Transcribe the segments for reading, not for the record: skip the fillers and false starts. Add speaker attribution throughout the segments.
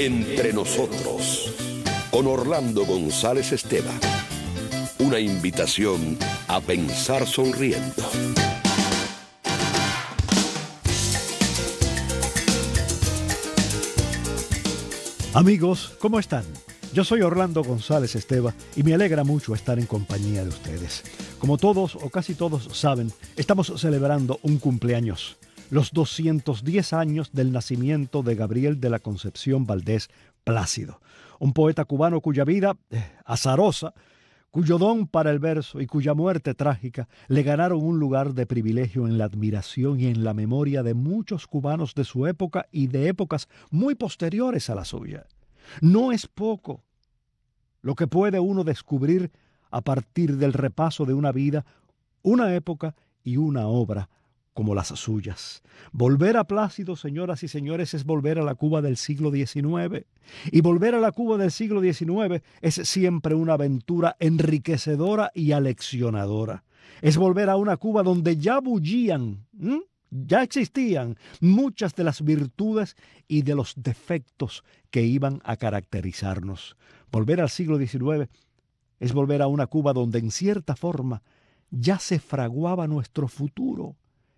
Speaker 1: Entre nosotros, con Orlando González Esteban. Una invitación a pensar sonriendo.
Speaker 2: Amigos, ¿cómo están? Yo soy Orlando González Esteban y me alegra mucho estar en compañía de ustedes. Como todos o casi todos saben, estamos celebrando un cumpleaños. Los 210 años del nacimiento de Gabriel de la Concepción Valdés Plácido, un poeta cubano cuya vida azarosa, cuyo don para el verso y cuya muerte trágica le ganaron un lugar de privilegio en la admiración y en la memoria de muchos cubanos de su época y de épocas muy posteriores a la suya. No es poco lo que puede uno descubrir a partir del repaso de una vida, una época y una obra como las suyas. Volver a Plácido, señoras y señores, es volver a la Cuba del siglo XIX. Y volver a la Cuba del siglo XIX es siempre una aventura enriquecedora y aleccionadora. Es volver a una Cuba donde ya bullían, ya existían muchas de las virtudes y de los defectos que iban a caracterizarnos. Volver al siglo XIX es volver a una Cuba donde en cierta forma ya se fraguaba nuestro futuro.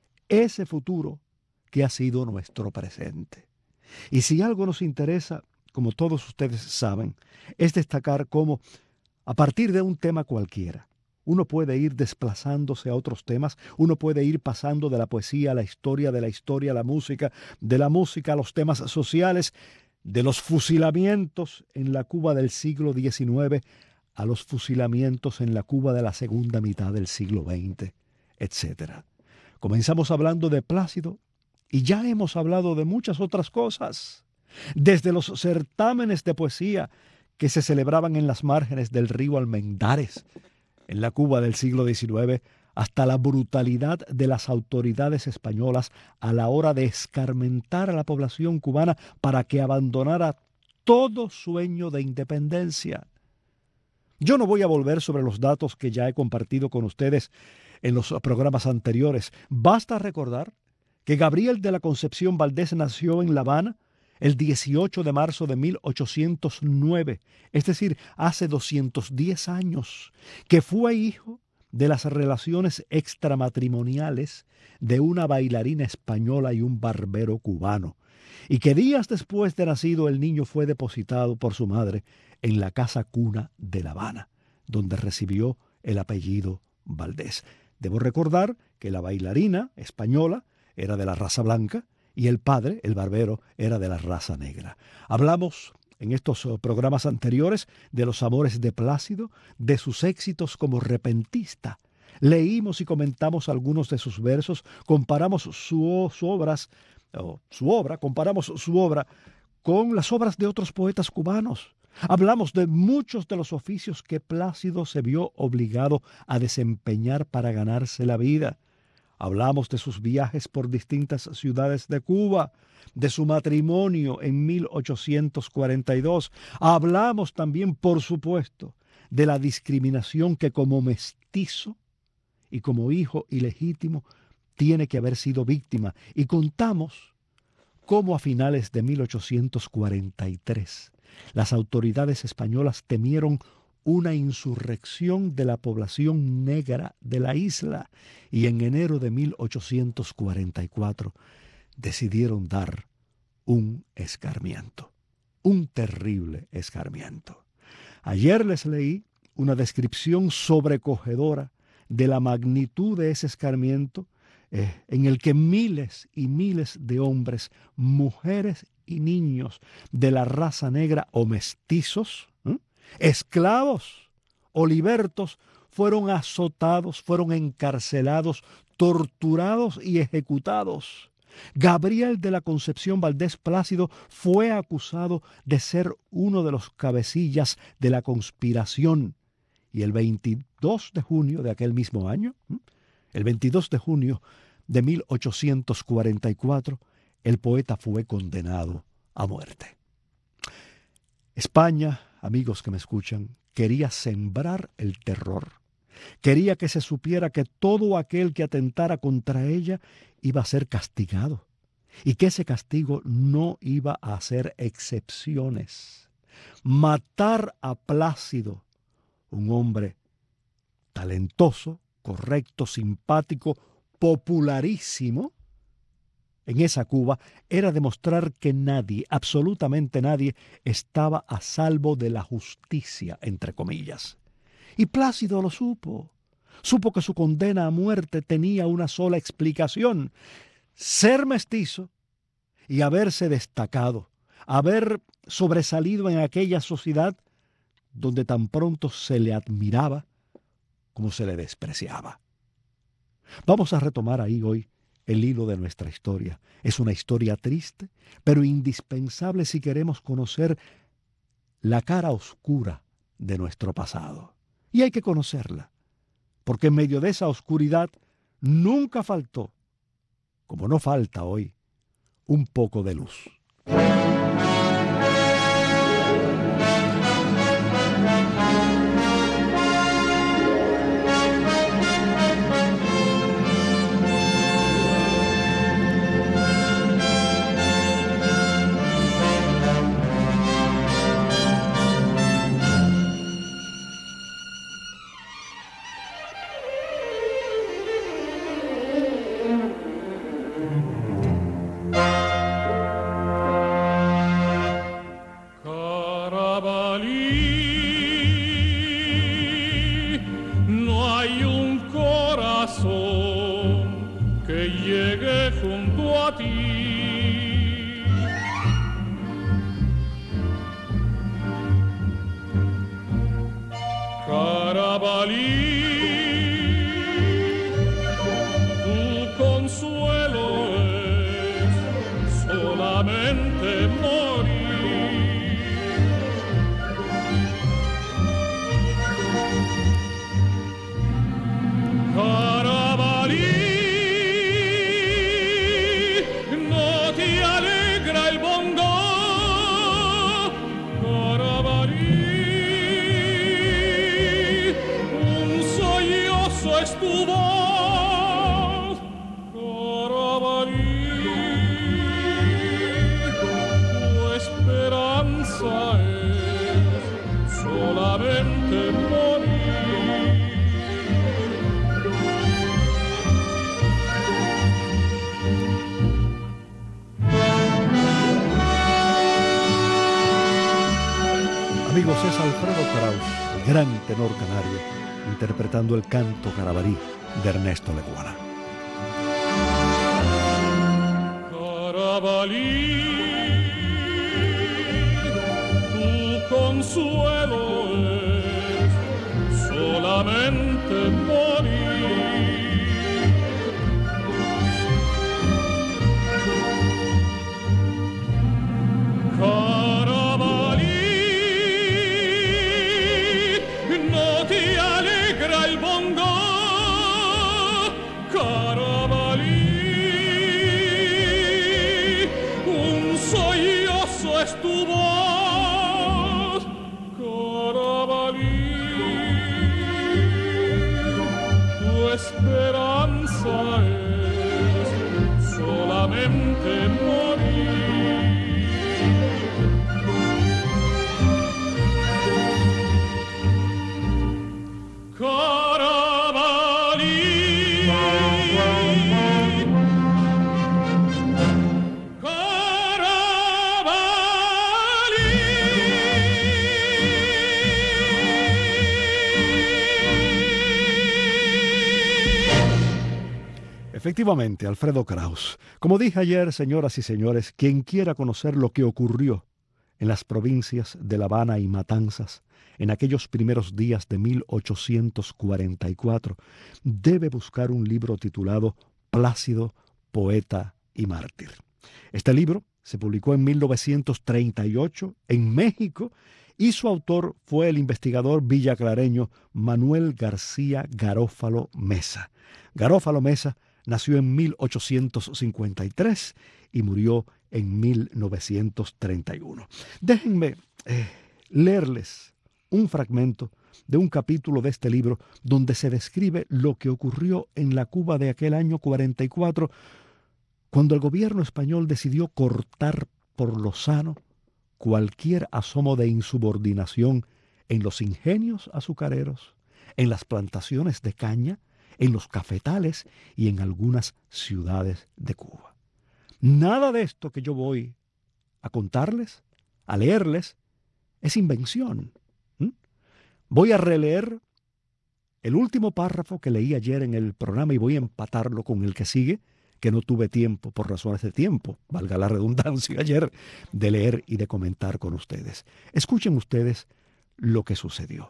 Speaker 2: Ese futuro que ha sido nuestro presente. Y si algo nos interesa, como todos ustedes saben, es destacar cómo, a partir de un tema cualquiera, uno puede ir desplazándose a otros temas, uno puede ir pasando de la poesía a la historia, de la historia a la música, de la música a los temas sociales, de los fusilamientos en la Cuba del siglo XIX a los fusilamientos en la Cuba de la segunda mitad del siglo XX, etc. Comenzamos hablando de Plácido y ya hemos hablado de muchas otras cosas, desde los certámenes de poesía que se celebraban en las márgenes del río Almendares, en la Cuba del siglo XIX, hasta la brutalidad de las autoridades españolas a la hora de escarmentar a la población cubana para que abandonara todo sueño de independencia. Yo no voy a volver sobre los datos que ya he compartido con ustedes en los programas anteriores. Basta recordar que Gabriel de la Concepción Valdés nació en La Habana el 18 de marzo de 1809, es decir, hace 210 años, que fue hijo de las relaciones extramatrimoniales de una bailarina española y un barbero cubano, y que días después de nacido el niño fue depositado por su madre en la casa cuna de La Habana, donde recibió el apellido Valdés. Debo recordar que la bailarina española era de la raza blanca y el padre, el barbero, era de la raza negra. Hablamos en estos programas anteriores de los amores de Plácido, de sus éxitos como repentista. Leímos y comentamos algunos de sus versos, comparamos su obra con las obras de otros poetas cubanos. Hablamos de muchos de los oficios que Plácido se vio obligado a desempeñar para ganarse la vida. Hablamos de sus viajes por distintas ciudades de Cuba, de su matrimonio en 1842. Hablamos también, por supuesto, de la discriminación que como mestizo y como hijo ilegítimo tiene que haber sido víctima. Y contamos cómo a finales de 1843 las autoridades españolas temieron una insurrección de la población negra de la isla y en enero de 1844 decidieron dar un escarmiento, un terrible escarmiento. Ayer les leí una descripción sobrecogedora de la magnitud de ese escarmiento en el que miles y miles de hombres, mujeres y niños de la raza negra o mestizos, esclavos o libertos, fueron azotados, fueron encarcelados, torturados y ejecutados. Gabriel de la Concepción Valdés Plácido fue acusado de ser uno de los cabecillas de la conspiración y el 22 de junio de aquel mismo año, el 22 de junio de 1844, el poeta fue condenado a muerte. España, amigos que me escuchan, quería sembrar el terror. Quería que se supiera que todo aquel que atentara contra ella iba a ser castigado. y que ese castigo no iba a hacer excepciones. Matar a Plácido, un hombre talentoso, correcto, simpático, popularísimo, en esa Cuba, era demostrar que nadie, absolutamente nadie, estaba a salvo de la justicia, entre comillas. Y Plácido lo supo. Supo que su condena a muerte tenía una sola explicación: ser mestizo y haberse destacado, haber sobresalido en aquella sociedad donde tan pronto se le admiraba como se le despreciaba. Vamos a retomar ahí hoy el hilo de nuestra historia. Es una historia triste, pero indispensable si queremos conocer la cara oscura de nuestro pasado. Y hay que conocerla, porque en medio de esa oscuridad nunca faltó, como no falta hoy, un poco de luz. Amigos, es Alfredo Kraus, el gran tenor canario, interpretando el canto Carabalí de Ernesto Lecuona.
Speaker 3: Carabalí, tu consuelo es solamente morir. Esperanza es solamente morir.
Speaker 2: Efectivamente, Alfredo Kraus. Como dije ayer, señoras y señores, quien quiera conocer lo que ocurrió en las provincias de La Habana y Matanzas en aquellos primeros días de 1844, debe buscar un libro titulado Plácido, poeta y mártir. Este libro se publicó en 1938 en México y su autor fue el investigador villaclareño Manuel García Garófalo Mesa. Garófalo Mesa nació en 1853 y murió en 1931. Déjenme leerles un fragmento de un capítulo de este libro donde se describe lo que ocurrió en la Cuba de aquel año 44, cuando el gobierno español decidió cortar por lo sano cualquier asomo de insubordinación en los ingenios azucareros, en las plantaciones de caña, en los cafetales y en algunas ciudades de Cuba. Nada de esto que yo voy a contarles, a leerles, es invención. Voy a releer el último párrafo que leí ayer en el programa y voy a empatarlo con el que sigue, que no tuve tiempo, por razones de tiempo, valga la redundancia ayer, de leer y de comentar con ustedes. Escuchen ustedes lo que sucedió.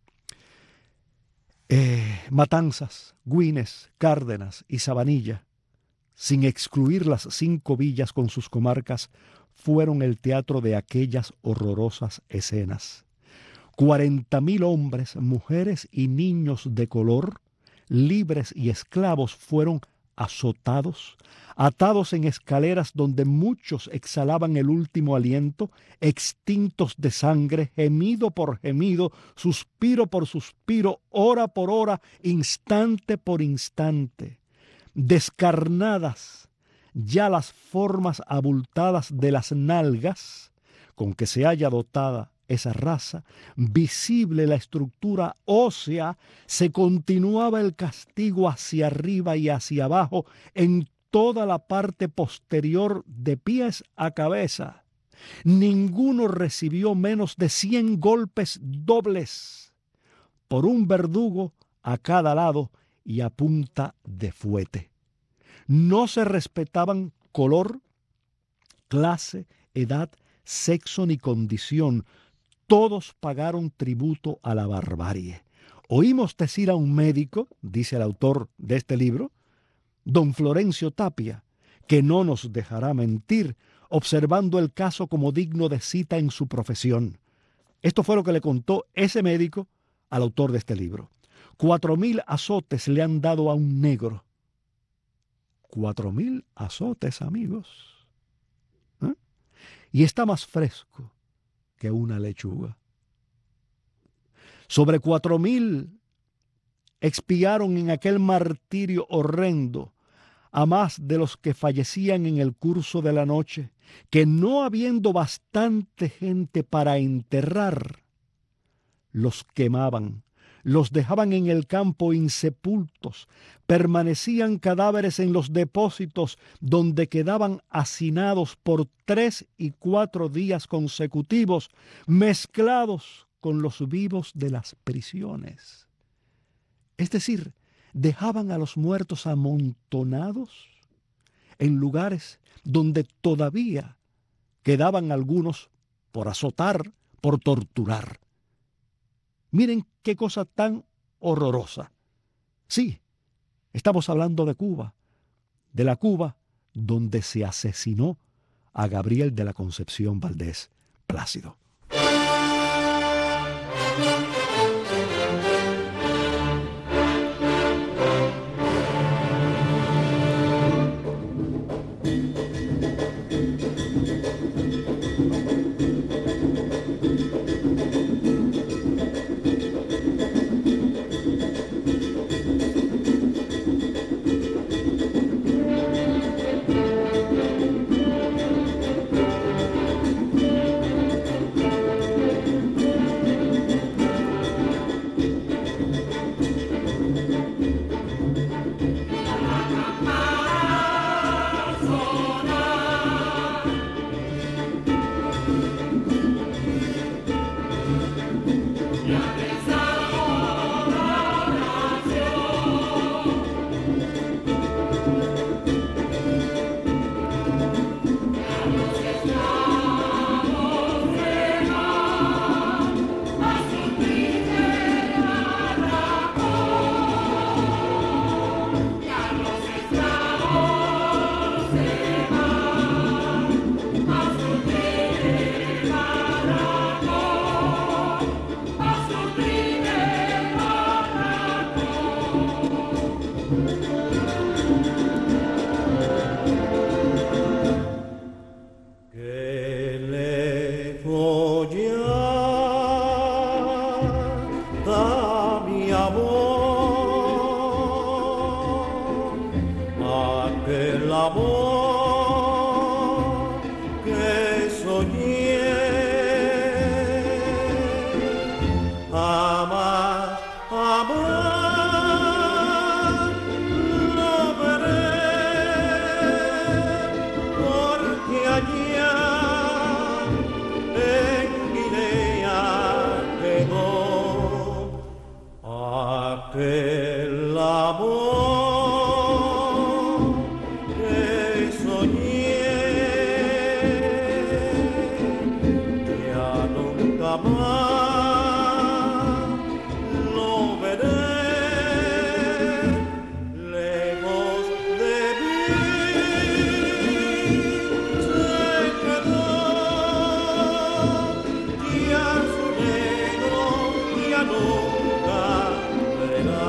Speaker 2: Matanzas, Güines, Cárdenas y Sabanilla, sin excluir las 5 villas con sus comarcas, fueron el teatro de aquellas horrorosas escenas. 40.000 hombres, mujeres y niños de color, libres y esclavos, fueron azotados, atados en escaleras donde muchos exhalaban el último aliento, extintos de sangre, gemido por gemido, suspiro por suspiro, hora por hora, instante por instante. Descarnadas ya las formas abultadas de las nalgas con que se haya dotada esa raza, visible la estructura ósea, se continuaba el castigo hacia arriba y hacia abajo en toda la parte posterior de pies a cabeza. Ninguno recibió menos de 100 golpes dobles por un verdugo a cada lado y a punta de fuete. No se respetaban color, clase, edad, sexo ni condición. Todos pagaron tributo a la barbarie. Oímos decir a un médico, dice el autor de este libro, don Florencio Tapia, que no nos dejará mentir, observando el caso como digno de cita en su profesión. Esto fue lo que le contó ese médico al autor de este libro. 4.000 azotes le han dado a un negro. 4.000 azotes, amigos. Y está más fresco que una lechuga. Sobre 4.000 expiaron en aquel martirio horrendo, a más de los que fallecían en el curso de la noche, que no habiendo bastante gente para enterrar, los quemaban, los dejaban en el campo insepultos, permanecían cadáveres en los depósitos donde quedaban hacinados por 3 y 4 días consecutivos, mezclados con los vivos de las prisiones. Es decir, dejaban a los muertos amontonados en lugares donde todavía quedaban algunos por azotar, por torturar. Miren qué cosa tan horrorosa. Sí, estamos hablando de Cuba, de la Cuba donde se asesinó a Gabriel de la Concepción Valdés Plácido.
Speaker 4: que soñé. Jamás, jamás lo veré, porque allá en Guinea quedó aquel amor que soñé. Ya nunca más lo veré lejos de mí. Se quedó ya su negro, ya nunca verá.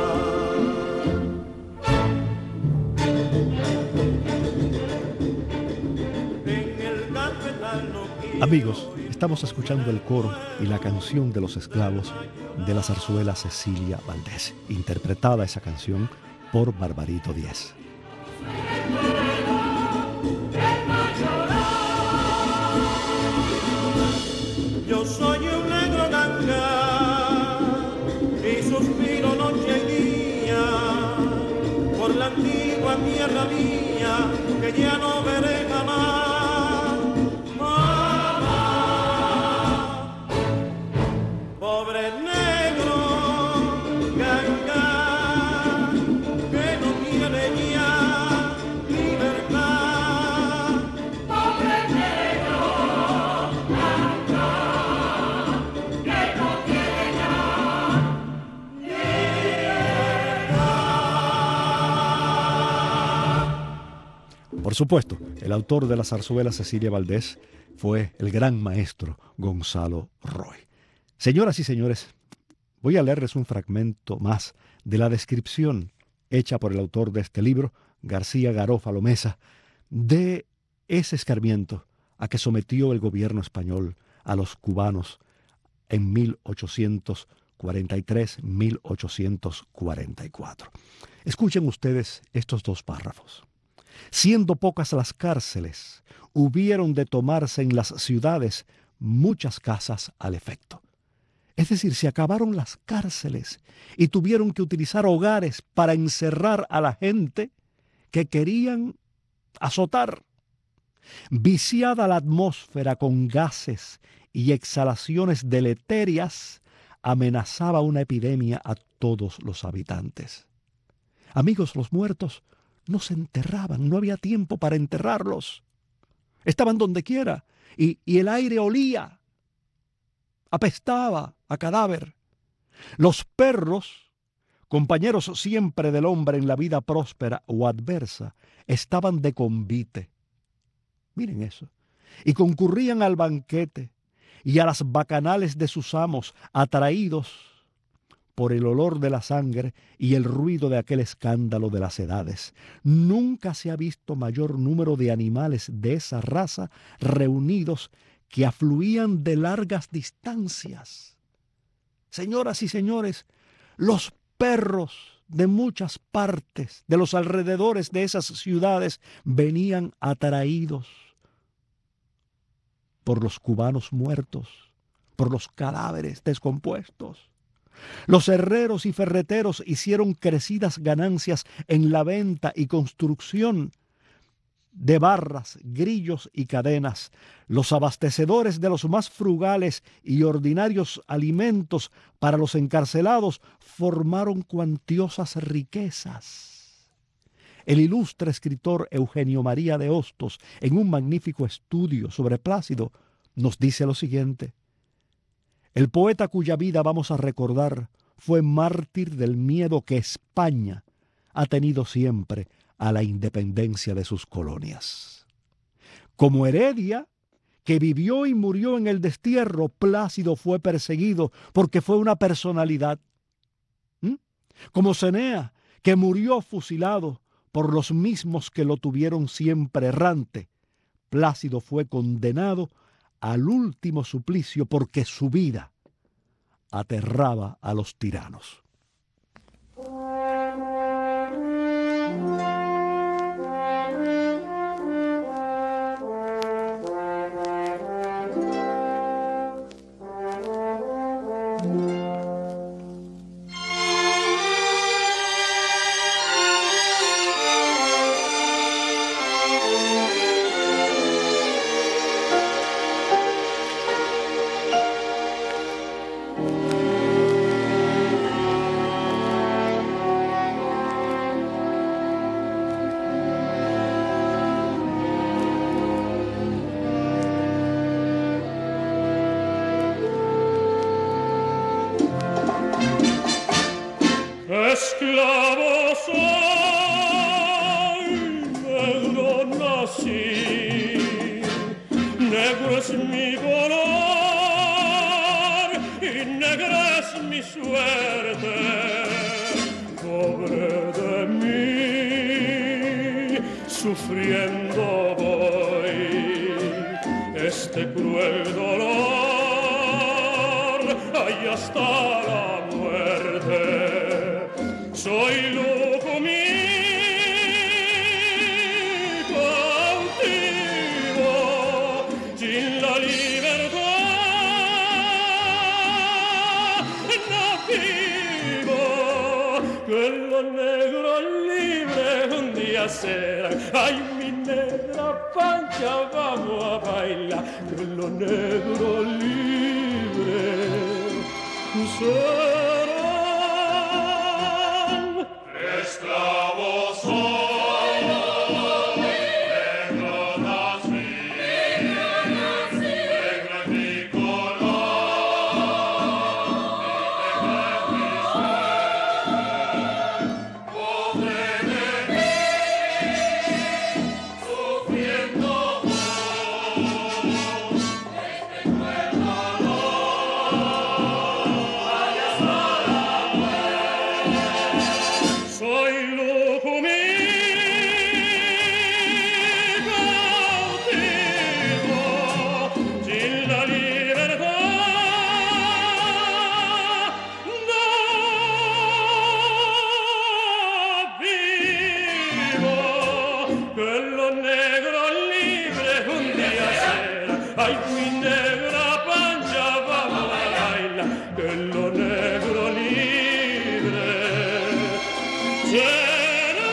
Speaker 4: En el cafetal no quiero.
Speaker 2: Amigos, estamos escuchando el coro y la canción de los esclavos de la zarzuela Cecilia Valdés, interpretada esa canción por Barbarito Díez.
Speaker 4: Yo soy un negro ganga y suspiro noche y día por la antigua tierra mía que ya no veré jamás. Mamá, pobre negro ganga que no tiene ya libertad. Pobre negro ganga que no tiene ya libertad.
Speaker 2: Por supuesto, el autor de la zarzuela Cecilia Valdés fue el gran maestro Gonzalo Roy. Señoras y señores, voy a leerles un fragmento más de la descripción hecha por el autor de este libro, García Garófalo Mesa, de ese escarmiento a que sometió el gobierno español a los cubanos en 1843-1844. Escuchen ustedes estos dos párrafos. Siendo pocas las cárceles, hubieron de tomarse en las ciudades muchas casas al efecto. Es decir, se acabaron las cárceles y tuvieron que utilizar hogares para encerrar a la gente que querían azotar. Viciada la atmósfera con gases y exhalaciones deleterias, amenazaba una epidemia a todos los habitantes. Amigos, los muertos no se enterraban, no había tiempo para enterrarlos. Estaban donde quiera y el aire olía, apestaba a cadáver. Los perros, compañeros siempre del hombre en la vida próspera o adversa, estaban de convite. Miren eso. Y concurrían al banquete y a las bacanales de sus amos, atraídos por el olor de la sangre y el ruido de aquel escándalo de las edades. Nunca se ha visto mayor número de animales de esa raza reunidos que afluían de largas distancias. Señoras y señores, los perros de muchas partes, de los alrededores de esas ciudades, venían atraídos por los cubanos muertos, por los cadáveres descompuestos. Los herreros y ferreteros hicieron crecidas ganancias en la venta y construcción de barras, grillos y cadenas. Los abastecedores de los más frugales y ordinarios alimentos para los encarcelados formaron cuantiosas riquezas. El ilustre escritor Eugenio María de Hostos, en un magnífico estudio sobre Plácido, nos dice lo siguiente: el poeta cuya vida vamos a recordar fue mártir del miedo que España ha tenido siempre a la independencia de sus colonias. Como Heredia, que vivió y murió en el destierro, Plácido fue perseguido porque fue una personalidad. Como Cenea, que murió fusilado por los mismos que lo tuvieron siempre errante, Plácido fue condenado al último suplicio porque su vida aterraba a los tiranos.
Speaker 3: negro es mi color y negra es mi suerte. Pobre de mí, sufriendo voy este cruel dolor, ay, hasta la muerte. Soy lujo mi cautivo, sin la libertad no vivo. Que los negros libres un día serán, ay, mi negra Pancha, vamos a bailar. Que los negros libres serán. Esclavos soy, negro nací, negro es mi color, negra es mi suerte. Pobre de mí, sufriendo este cruel dolor, ay, hasta la muerte. Soy lujo mi cautivo, sin la libertad no vivo. Que los negros libres un día serán, ay, mi negra Pancha, vamos a bailar. Que los negros libres serán.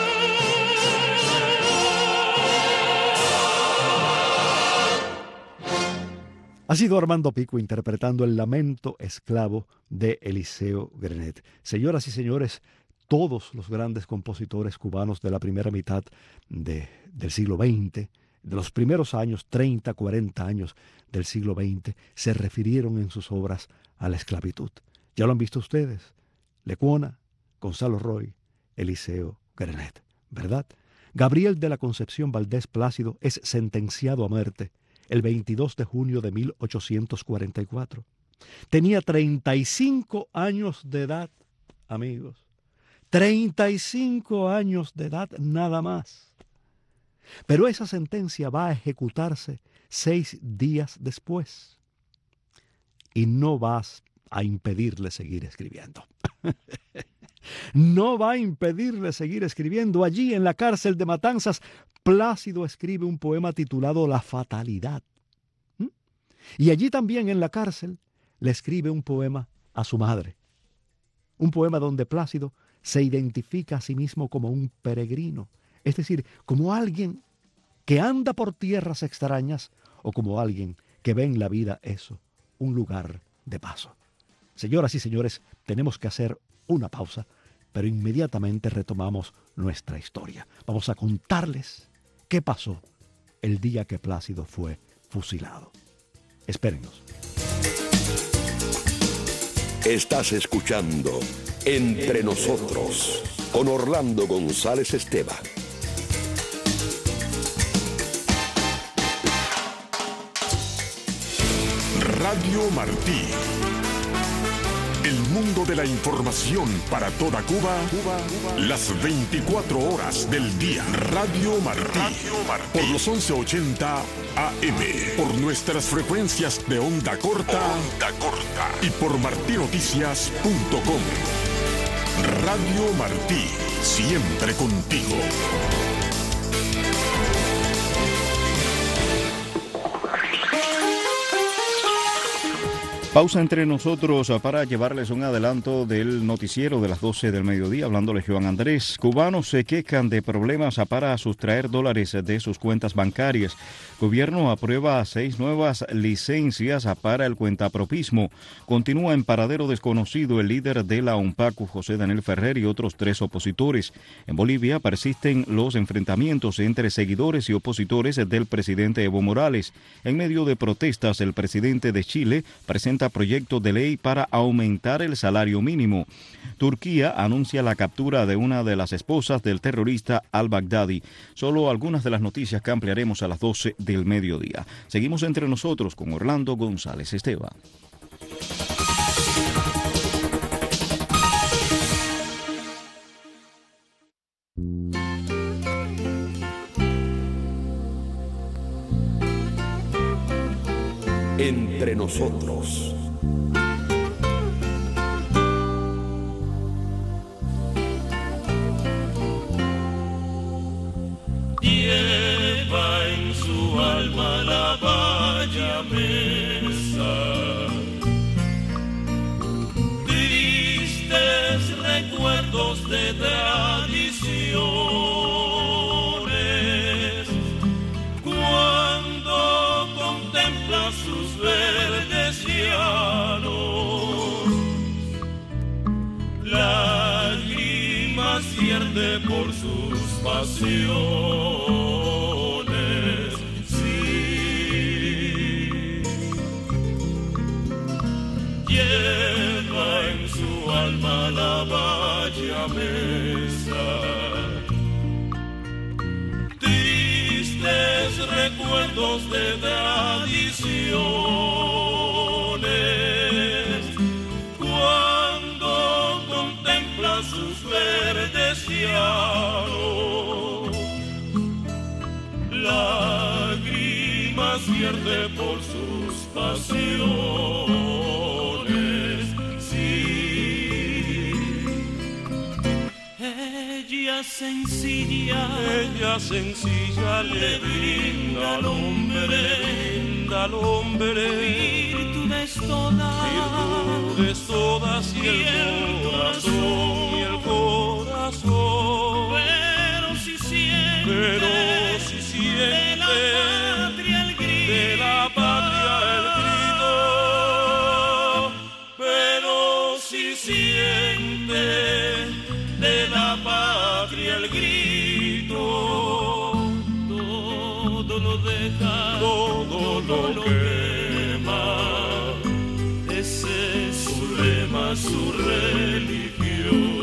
Speaker 2: Ha sido Armando Pico interpretando el lamento esclavo de Eliseo Grenet. Señoras y señores, todos los grandes compositores cubanos de la primera mitad del siglo XX, de los primeros años, 30, 40 años del siglo XX, se refirieron en sus obras a la esclavitud. Ya lo han visto ustedes. Lecuona, Gonzalo Roy, Eliseo Grenet, ¿verdad? Gabriel de la Concepción Valdés Plácido es sentenciado a muerte el 22 de junio de 1844. Tenía 35 años de edad, amigos. 35 años de edad nada más. Pero esa sentencia va a ejecutarse 6 días después. Y no vas a impedirle seguir escribiendo. No va a impedirle seguir escribiendo. Allí en la cárcel de Matanzas, Plácido escribe un poema titulado La Fatalidad. Y allí también en la cárcel le escribe un poema a su madre. Un poema donde Plácido se identifica a sí mismo como un peregrino, es decir, como alguien que anda por tierras extrañas o como alguien que ve en la vida eso, un lugar de paso. Señoras y señores, tenemos que hacer una pausa, pero inmediatamente retomamos nuestra historia. Vamos a contarles qué pasó el día que Plácido fue fusilado. Espérennos.
Speaker 1: Estás escuchando Entre Nosotros con Orlando González Esteva.
Speaker 5: Radio Martí. El mundo de la información para toda Cuba, las 24 horas del día. Radio Martí. Por los 1180 AM. Por nuestras frecuencias de onda corta. Y por martinoticias.com. Radio Martí. Siempre contigo.
Speaker 6: Pausa entre nosotros para llevarles un adelanto del noticiero de las 12 del mediodía, hablándole Joan Andrés. Cubanos se quejan de problemas para sustraer dólares de sus cuentas bancarias. Gobierno aprueba 6 nuevas licencias para el cuentapropismo. Continúa en paradero desconocido el líder de la UNPACU, José Daniel Ferrer, y otros 3 opositores. En Bolivia persisten los enfrentamientos entre seguidores y opositores del presidente Evo Morales. En medio de protestas, el presidente de Chile presenta presenta proyecto de ley para aumentar el salario mínimo. Turquía anuncia la captura de una de las esposas del terrorista al-Baghdadi. Solo algunas de las noticias que ampliaremos a las 12 del mediodía. Seguimos entre nosotros con Orlando González Esteva.
Speaker 1: Entre nosotros.
Speaker 3: Lleva en su alma la valla mesa, tristes recuerdos de tradiciones. Cuando contempla sus verdes llanos, lágrimas vierte por sus pasiones. Lleva en su alma la valla mesa, tristes recuerdos de tradiciones. Cuando contempla sus verdes llanos, lágrimas vierte por sus pasiones. Ella sencilla le brinda al hombre virtudes todas y el corazón. Pero si siente de la patria el grito, pero si siente de la patria el grito, todo lo deja, todo lo quema. Ese es su lema, su religión.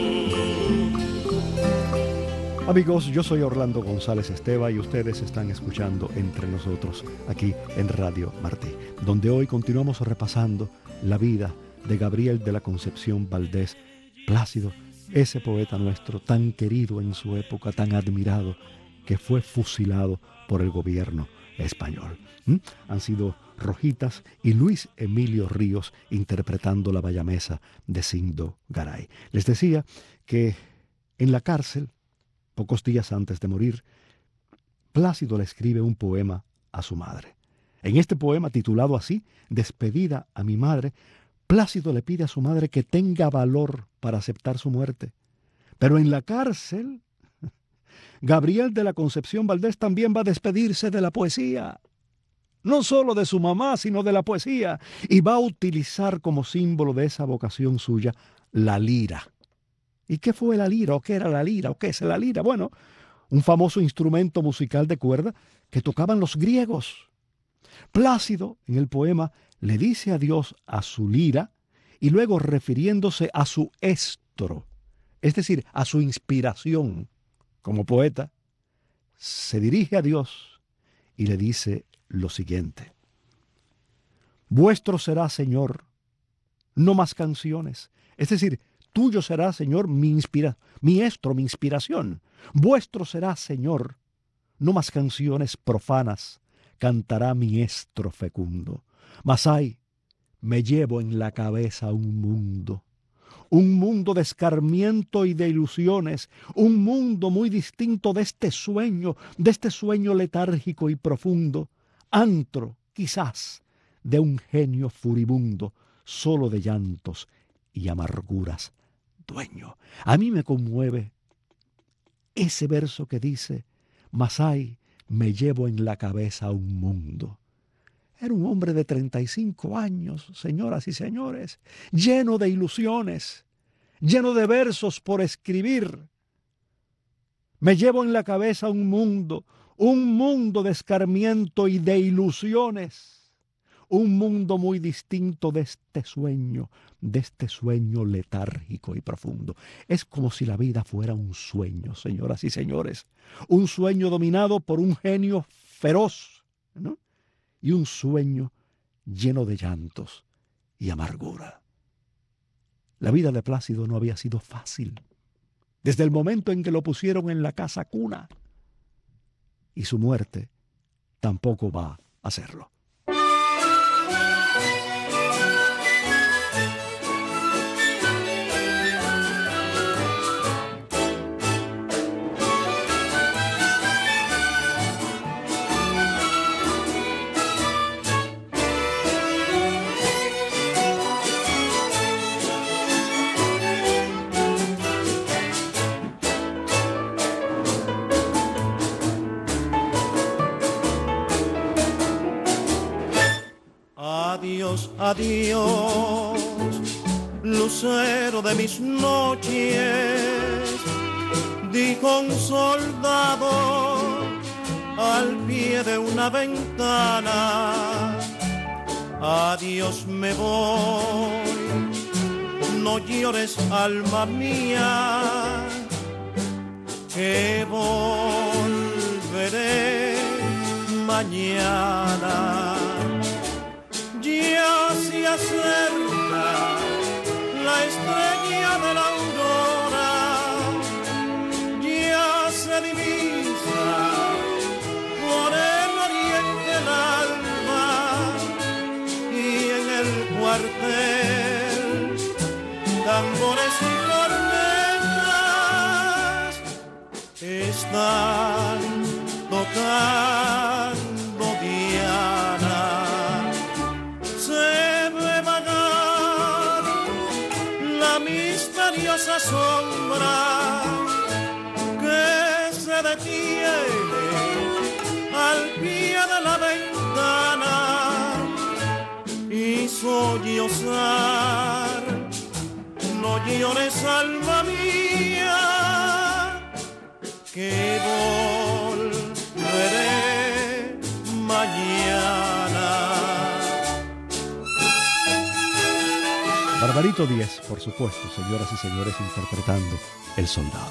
Speaker 2: Amigos, yo soy Orlando González Esteva y ustedes están escuchando Entre Nosotros, aquí en Radio Martí, donde hoy continuamos repasando la vida de Gabriel de la Concepción Valdés Plácido, ese poeta nuestro tan querido en su época, tan admirado, que fue fusilado por el gobierno español. Han sido Rojitas y Luis Emilio Ríos interpretando la bayamesa de Sindo Garay. Les decía que en la cárcel, pocos días antes de morir, Plácido le escribe un poema a su madre. En este poema, titulado así, Despedida a mi madre, Plácido le pide a su madre que tenga valor para aceptar su muerte. Pero en la cárcel, Gabriel de la Concepción Valdés también va a despedirse de la poesía. No solo de su mamá, sino de la poesía. Y va a utilizar como símbolo de esa vocación suya la lira. ¿Y qué fue la lira? ¿O qué era la lira? ¿O qué es la lira? Bueno, un famoso instrumento musical de cuerda que tocaban los griegos. Plácido, en el poema, le dice adiós a su lira y luego, refiriéndose a su estro, es decir, a su inspiración como poeta, se dirige a Dios y le dice lo siguiente: vuestro será, Señor, no más canciones. Es decir, tuyo será, Señor, mi estro, mi inspiración. Vuestro será, Señor, no más canciones profanas, cantará mi estro fecundo. Mas ay, me llevo en la cabeza un mundo de escarmiento y de ilusiones, un mundo muy distinto de este sueño letárgico y profundo, antro, quizás, de un genio furibundo, solo de llantos y amarguras dueño. A mí me conmueve ese verso que dice: mas ay, me llevo en la cabeza un mundo. Era un hombre de 35 años, señoras y señores, lleno de ilusiones, lleno de versos por escribir. Me llevo en la cabeza un mundo de escarmiento y de ilusiones, un mundo muy distinto de este sueño letárgico y profundo. Es como si la vida fuera un sueño, señoras y señores, un sueño dominado por un genio feroz, ¿no? Y un sueño lleno de llantos y amargura. La vida de Plácido no había sido fácil desde el momento en que lo pusieron en la casa cuna, y su muerte tampoco va a serlo.
Speaker 4: Adiós, adiós, lucero de mis noches, dijo un soldado al pie de una ventana. Adiós, me voy, no llores, alma mía, que volveré mañana. Ya se acerca la estrella de la aurora, ya se divisa por el oriente el alba, y en el cuartel tambores y cornetas están tocando diana. Misteriosa sombra que se detiene al pie de la ventana y sollozar. No llores, alma mía, que volveré mañana.
Speaker 2: Barbarito Díez, por supuesto, señoras y señores, interpretando El Soldado.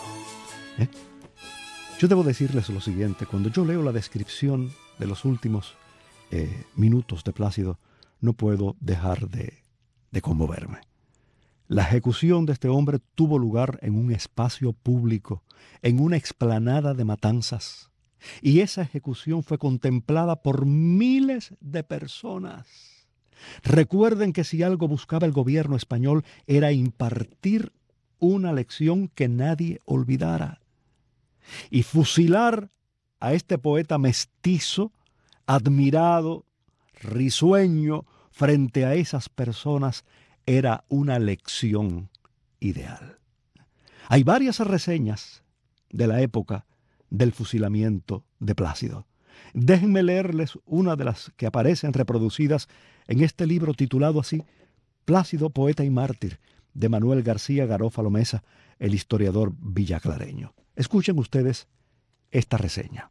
Speaker 2: Yo debo decirles lo siguiente: cuando yo leo la descripción de los últimos minutos de Plácido, no puedo dejar de conmoverme. La ejecución de este hombre tuvo lugar en un espacio público, en una explanada de Matanzas, y esa ejecución fue contemplada por miles de personas. Recuerden que si algo buscaba el gobierno español era impartir una lección que nadie olvidara. Y fusilar a este poeta mestizo, admirado, risueño, frente a esas personas era una lección ideal. Hay varias reseñas de la época del fusilamiento de Plácido. Déjenme leerles una de las que aparecen reproducidas en este libro titulado así, Plácido, poeta y mártir, de Manuel García Garófalo Mesa, el historiador villaclareño. Escuchen ustedes esta reseña.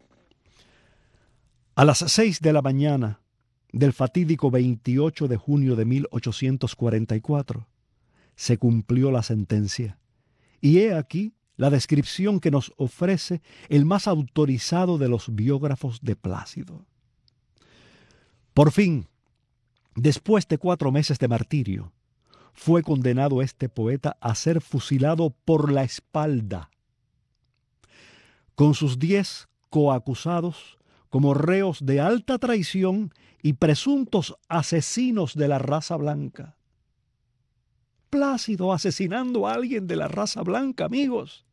Speaker 2: A las 6 de la mañana del fatídico 28 de junio de 1844 se cumplió la sentencia, y he aquí la descripción que nos ofrece el más autorizado de los biógrafos de Plácido. Por fin, después de 4 meses de martirio, fue condenado este poeta a ser fusilado por la espalda, con sus 10 coacusados como reos de alta traición y presuntos asesinos de la raza blanca. Plácido asesinando a alguien de la raza blanca, amigos.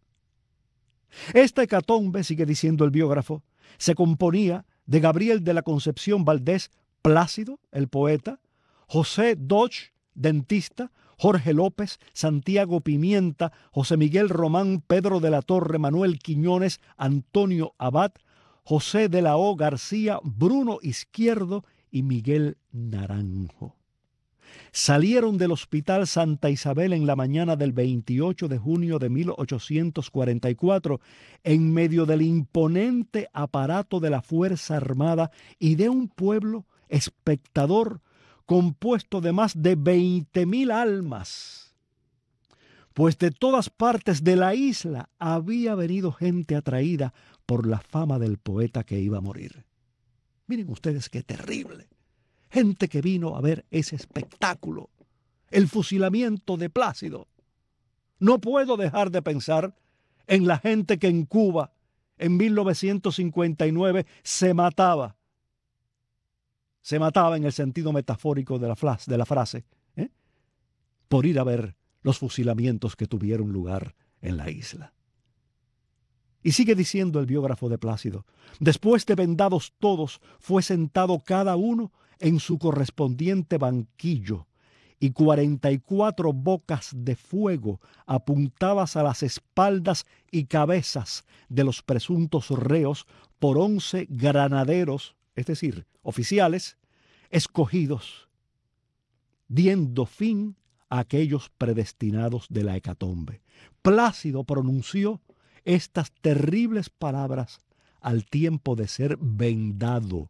Speaker 2: Esta hecatombe, sigue diciendo el biógrafo, se componía de Gabriel de la Concepción Valdés, Plácido, el poeta, José Dodge, dentista, Jorge López, Santiago Pimienta, José Miguel Román, Pedro de la Torre, Manuel Quiñones, Antonio Abad, José de la O. García, Bruno Izquierdo y Miguel Naranjo. Salieron del Hospital Santa Isabel en la mañana del 28 de junio de 1844 en medio del imponente aparato de la Fuerza Armada y de un pueblo espectador compuesto de más de 20,000 almas, pues de todas partes de la isla había venido gente atraída por la fama del poeta que iba a morir. Miren ustedes qué terrible. Gente que vino a ver ese espectáculo, el fusilamiento de Plácido. No puedo dejar de pensar en la gente que en Cuba, en 1959, se mataba. Se mataba en el sentido metafórico de la frase, por ir a ver los fusilamientos que tuvieron lugar en la isla. Y sigue diciendo el biógrafo de Plácido: después de vendados todos, fue sentado cada uno en su correspondiente banquillo, y 44 bocas de fuego apuntadas a las espaldas y cabezas de los presuntos reos por 11 granaderos, es decir, oficiales, escogidos, diendo fin a aquellos predestinados de la hecatombe. Plácido pronunció estas terribles palabras al tiempo de ser vendado.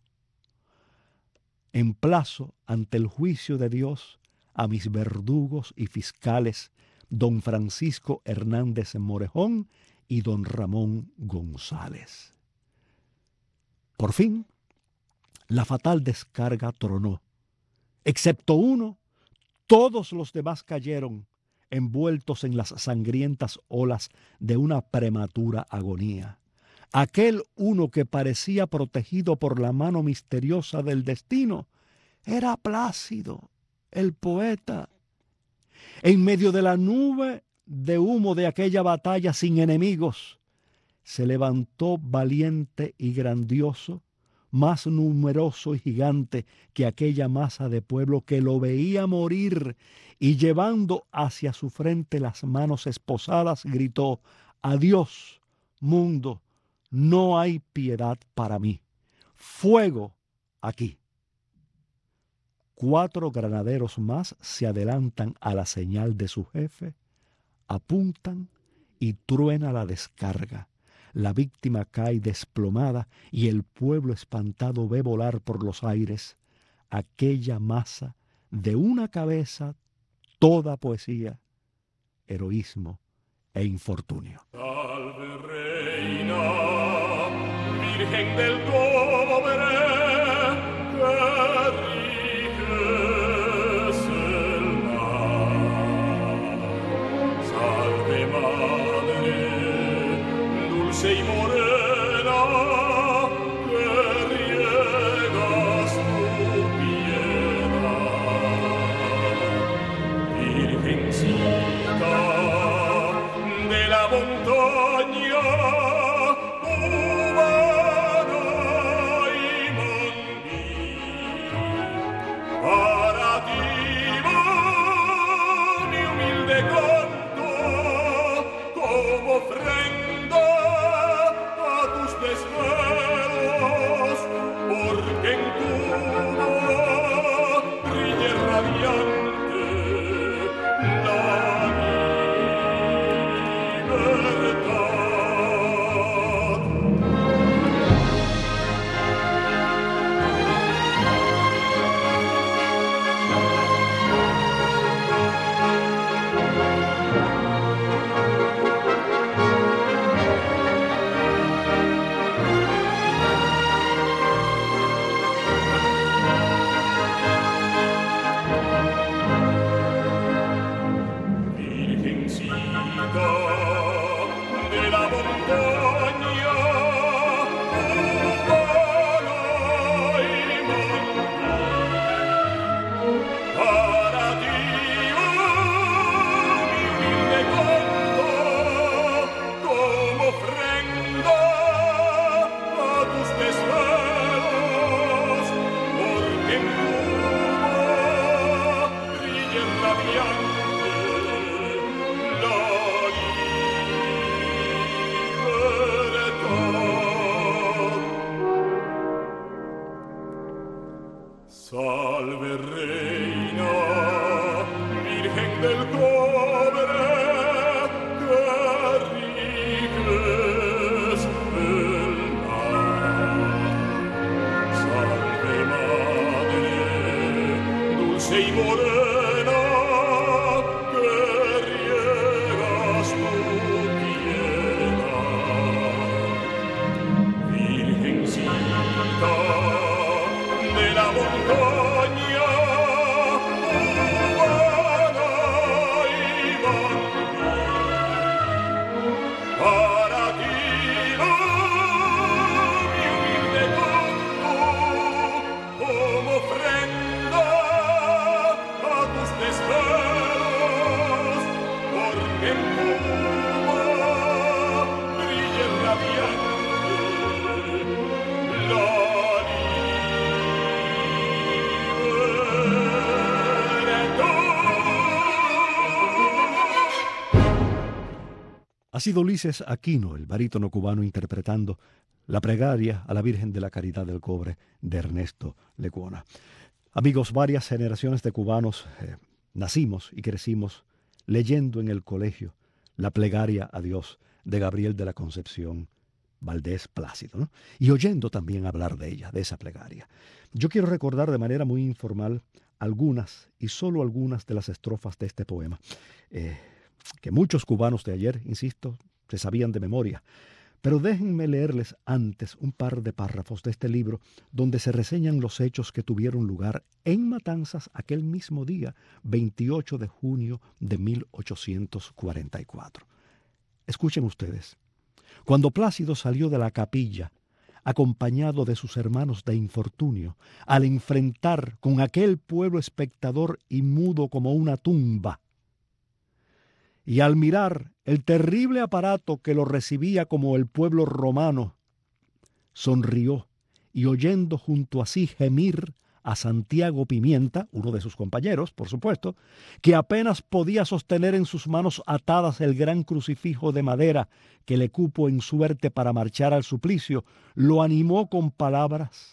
Speaker 2: Emplazo ante el juicio de Dios a mis verdugos y fiscales, don Francisco Hernández Morejón y don Ramón González. Por fin, la fatal descarga tronó. Excepto uno, todos los demás cayeron, envueltos en las sangrientas olas de una prematura agonía. Aquel uno que parecía protegido por la mano misteriosa del destino era Plácido, el poeta. En medio de la nube de humo de aquella batalla sin enemigos, se levantó valiente y grandioso, más numeroso y gigante que aquella masa de pueblo que lo veía morir, y llevando hacia su frente las manos esposadas, gritó: adiós, mundo, no hay piedad para mí. Fuego aquí. 4 granaderos más se adelantan a la señal de su jefe, apuntan y truena la descarga. La víctima cae desplomada y el pueblo espantado ve volar por los aires aquella masa de una cabeza, toda poesía, heroísmo e infortunio.
Speaker 3: Salve reina, virgen del cobre, que riges el mar. Salve madre, dulce y morena, que riegas tu piedad. Virgencita de la montaña, cubana y mandí, para ti va mi humilde canto como ofrenda a tus deseos, porque en Cuba brille radiante la libertad. Virgencita de la montaña, cubana y mandí, para ti va mi humilde canto como ofrenda a tus deseos, porque en Cuba brille radiante la libertad. Salve reina, virgen del cobre, que riges el mar. Salve madre, y morena que riegas tu piedad. Virgencita de la montaña, cubana y bandí, para ti va mi humilde canto como ofrenda a tus deseos, porque en Cuba brilla radiante la
Speaker 2: Ha sido Ulises Aquino, el barítono cubano, interpretando la plegaria a la Virgen de la Caridad del Cobre de Ernesto Lecuona. Amigos, varias generaciones de cubanos nacimos y crecimos leyendo en el colegio la plegaria a Dios de Gabriel de la Concepción Valdés Plácido, ¿no? Y oyendo también hablar de ella, de esa plegaria. Yo quiero recordar de manera muy informal algunas y solo algunas de las estrofas de este poema, que muchos cubanos de ayer, insisto, se sabían de memoria. Pero déjenme leerles antes un par de párrafos de este libro donde se reseñan los hechos que tuvieron lugar en Matanzas aquel mismo día, 28 de junio de 1844. Escuchen ustedes. Cuando Plácido salió de la capilla, acompañado de sus hermanos de infortunio, al enfrentar con aquel pueblo espectador y mudo como una tumba, y al mirar el terrible aparato que lo recibía como el pueblo romano, sonrió y oyendo junto a sí gemir a Santiago Pimienta, uno de sus compañeros, por supuesto, que apenas podía sostener en sus manos atadas el gran crucifijo de madera que le cupo en suerte para marchar al suplicio, lo animó con palabras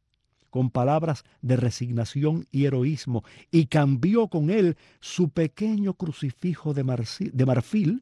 Speaker 2: de resignación y heroísmo, y cambió con él su pequeño crucifijo de marfil,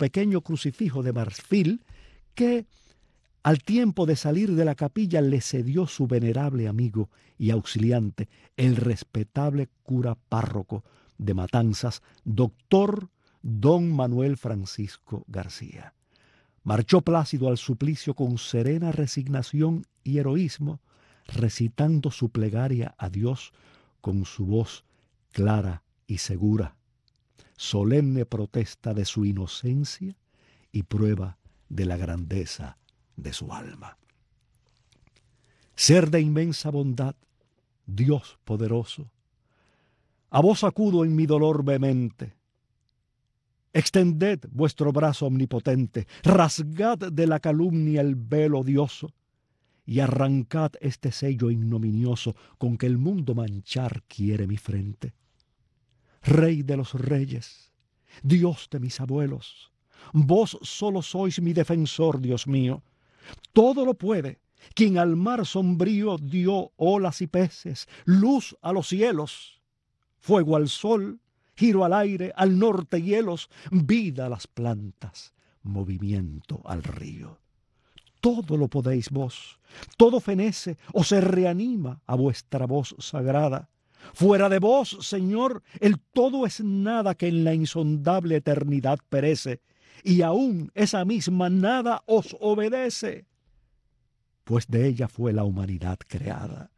Speaker 2: que al tiempo de salir de la capilla le cedió su venerable amigo y auxiliante, el respetable cura párroco de Matanzas, doctor don Manuel Francisco García. Marchó Plácido al suplicio con serena resignación y heroísmo, recitando su plegaria a Dios con su voz clara y segura, solemne protesta de su inocencia y prueba de la grandeza de su alma. Ser de inmensa bondad, Dios poderoso, a vos acudo en mi dolor vehemente. Extended vuestro brazo omnipotente, rasgad de la calumnia el velo odioso, y arrancad este sello ignominioso con que el mundo manchar quiere mi frente. Rey de los reyes, Dios de mis abuelos, vos solo sois mi defensor, Dios mío. Todo lo puede quien al mar sombrío dio olas y peces, luz a los cielos, fuego al sol, giro al aire, al norte hielos, vida a las plantas, movimiento al río. Todo lo podéis vos, todo fenece o se reanima a vuestra voz sagrada. Fuera de vos, Señor, el todo es nada que en la insondable eternidad perece, y aún esa misma nada os obedece, pues de ella fue la humanidad creada.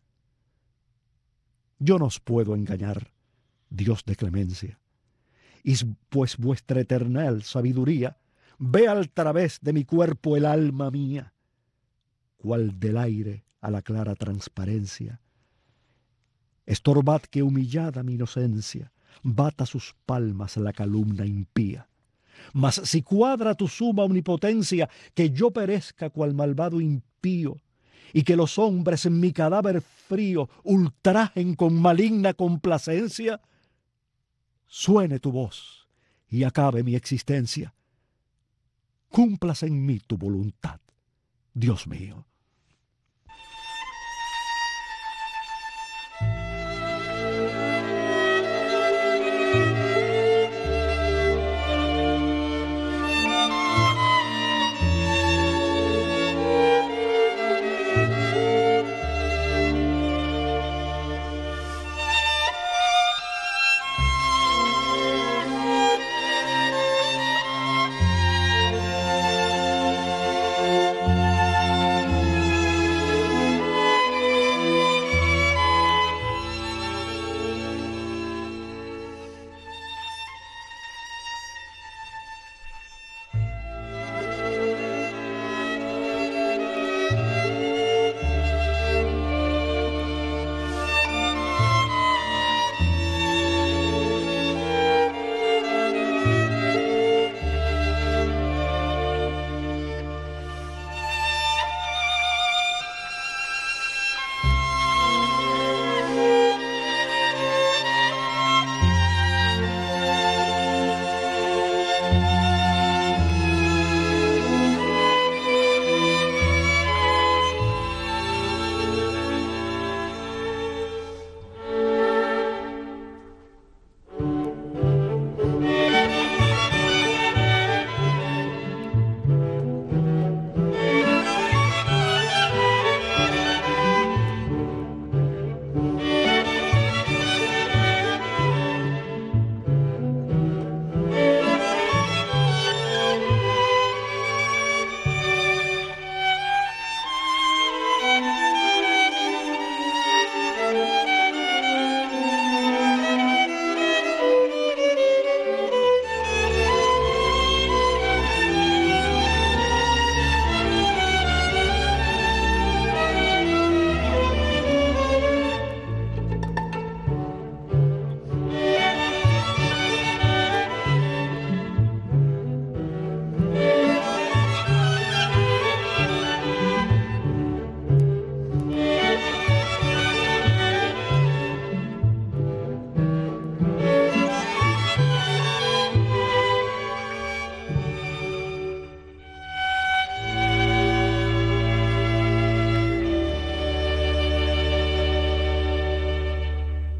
Speaker 2: Yo no os puedo engañar, Dios de clemencia, y pues vuestra eternal sabiduría ve al través de mi cuerpo el alma mía, cual del aire a la clara transparencia. Estorbad que humillada mi inocencia bata sus palmas la calumnia impía. Mas si cuadra tu suma omnipotencia, que yo perezca cual malvado impío, y que los hombres en mi cadáver frío ultrajen con maligna complacencia, suene tu voz y acabe mi existencia. Cúmplase en mí tu voluntad, Dios mío.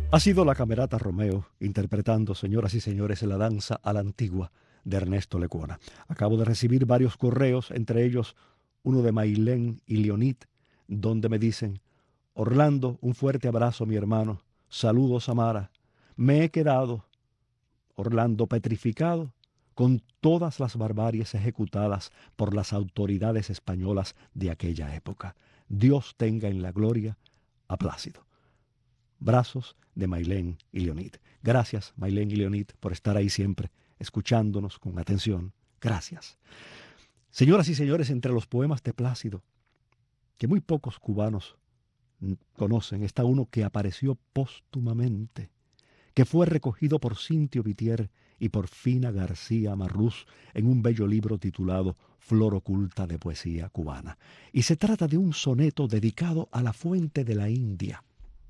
Speaker 2: Ha sido la Camerata Romeo interpretando, señoras y señores, la danza a la antigua de Ernesto Lecuona. Acabo de recibir varios correos, entre ellos uno de Mailén y Leonid, donde me dicen: Orlando, un fuerte abrazo, mi hermano. Saludos, Amara. Me he quedado, Orlando, petrificado con todas las barbaries ejecutadas por las autoridades españolas de aquella época. Dios tenga en la gloria a Plácido. Brazos de Mailén y Leonid. Gracias, Mailén y Leonid, por estar ahí siempre, escuchándonos con atención. Gracias. Señoras y señores, entre los poemas de Plácido, que muy pocos cubanos conocen, está uno que apareció póstumamente, que fue recogido por Cintio Vitier y por Fina García Marrús en un bello libro titulado Flor oculta de poesía cubana. Y se trata de un soneto dedicado a la fuente de la India,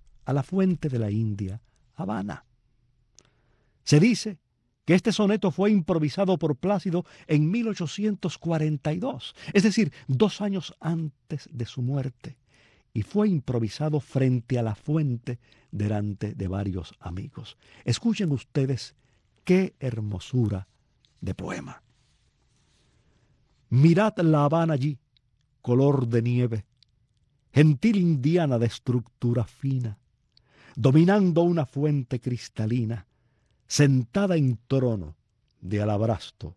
Speaker 2: Habana. Se dice que este soneto fue improvisado por Plácido en 1842, es decir, 2 años antes de su muerte, y fue improvisado frente a la fuente delante de varios amigos. Escuchen ustedes qué hermosura de poema. Mirad la Habana allí, color de nieve, gentil indiana de estructura fina, dominando una fuente cristalina, sentada en trono de alabastro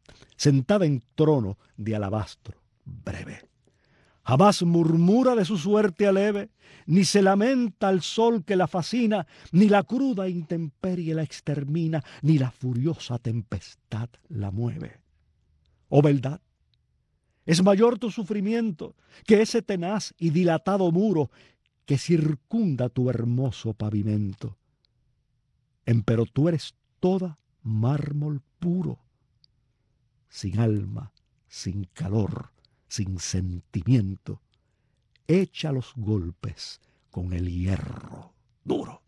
Speaker 2: breve. Jamás murmura de su suerte aleve, ni se lamenta al sol que la fascina, ni la cruda intemperie la extermina, ni la furiosa tempestad la mueve. Oh beldad, es mayor tu sufrimiento que ese tenaz y dilatado muro que circunda tu hermoso pavimento. Empero tú eres toda mármol puro, sin alma, sin calor, sin sentimiento, echa los golpes con el hierro duro.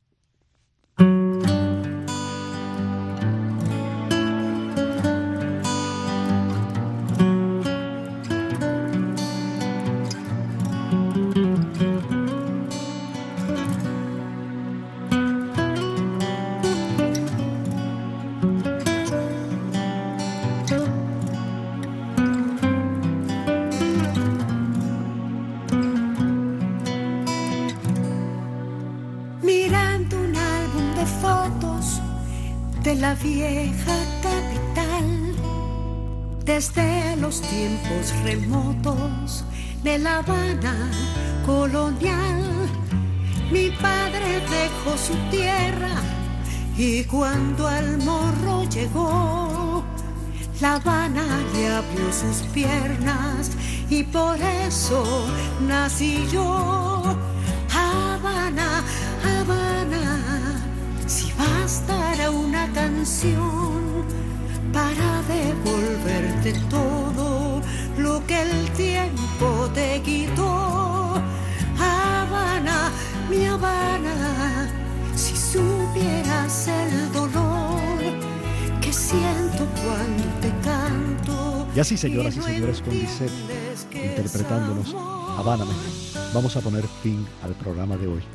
Speaker 7: La vieja capital, desde los tiempos remotos de La Habana colonial, mi padre dejó su tierra y cuando al Morro llegó, La Habana le abrió sus piernas y por eso nací yo. Habana, Habana, si bastara una canción para devolverte todo lo que el tiempo te quitó. Habana, mi Habana, si supieras el dolor que siento cuando te canto.
Speaker 2: Y así, señoras y señores, con Lisette interpretándonos Habáname, vamos a poner fin al programa de hoy.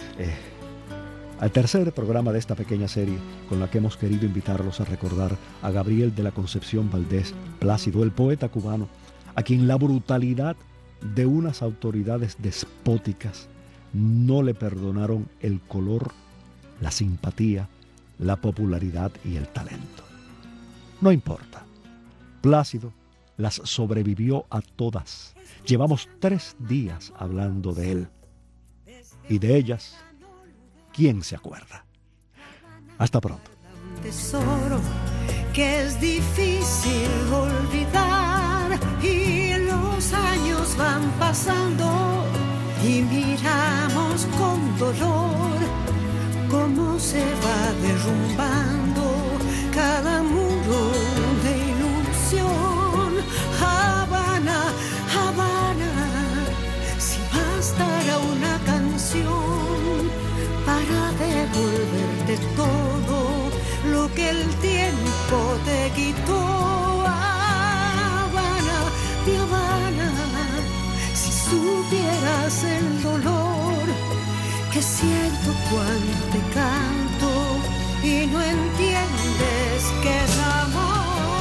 Speaker 2: Al tercer programa de esta pequeña serie con la que hemos querido invitarlos a recordar a Gabriel de la Concepción Valdés Plácido, el poeta cubano, a quien la brutalidad de unas autoridades despóticas no le perdonaron el color, la simpatía, la popularidad y el talento. No importa, Plácido las sobrevivió a todas. Llevamos 3 días hablando de él y de ellas, ¿quién se acuerda? Hasta pronto.
Speaker 7: Un tesoro que es difícil olvidar y los años van pasando y miramos con dolor cómo se va derrumbando cada muro de ilusión. Habana, Habana, si bastara una canción para devolverte todo lo que el tiempo te quitó. Habana, mi Habana, si supieras el dolor que siento cuando te canto y no entiendes que es amor.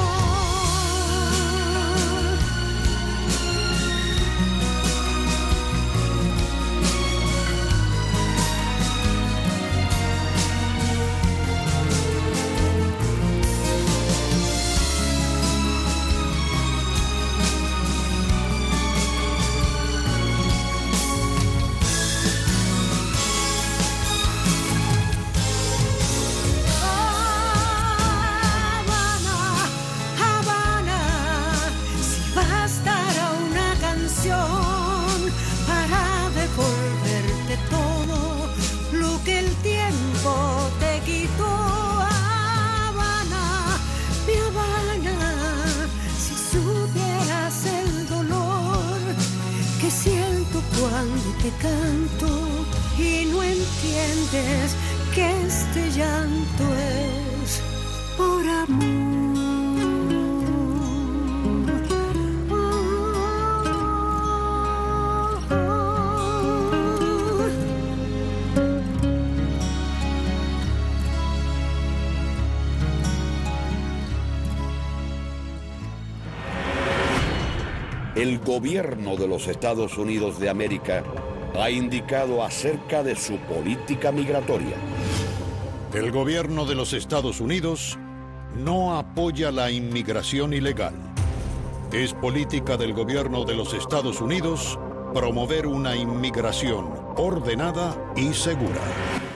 Speaker 7: Cuando te canto y no entiendes que este llanto es por amor.
Speaker 1: El gobierno de los Estados Unidos de América ha indicado acerca de su política migratoria.
Speaker 8: El gobierno de los Estados Unidos no apoya la inmigración ilegal. Es política del gobierno de los Estados Unidos promover una inmigración ordenada y segura.